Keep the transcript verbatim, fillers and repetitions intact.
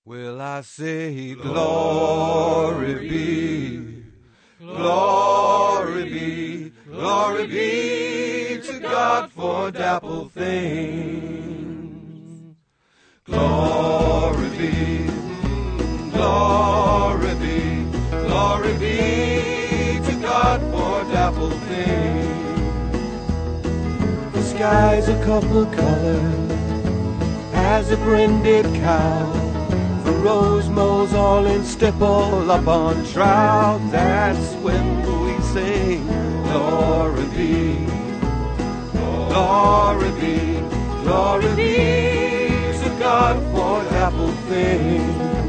Well, I say glory be, glory be, glory be to God for dapple things. Glory be, glory be, glory be to God for dapple things. The sky's a couple colors as a brinded cow. The rose mows all in stipple up on trout. That's when we sing glory be, glory be, glory be to God for dapple things.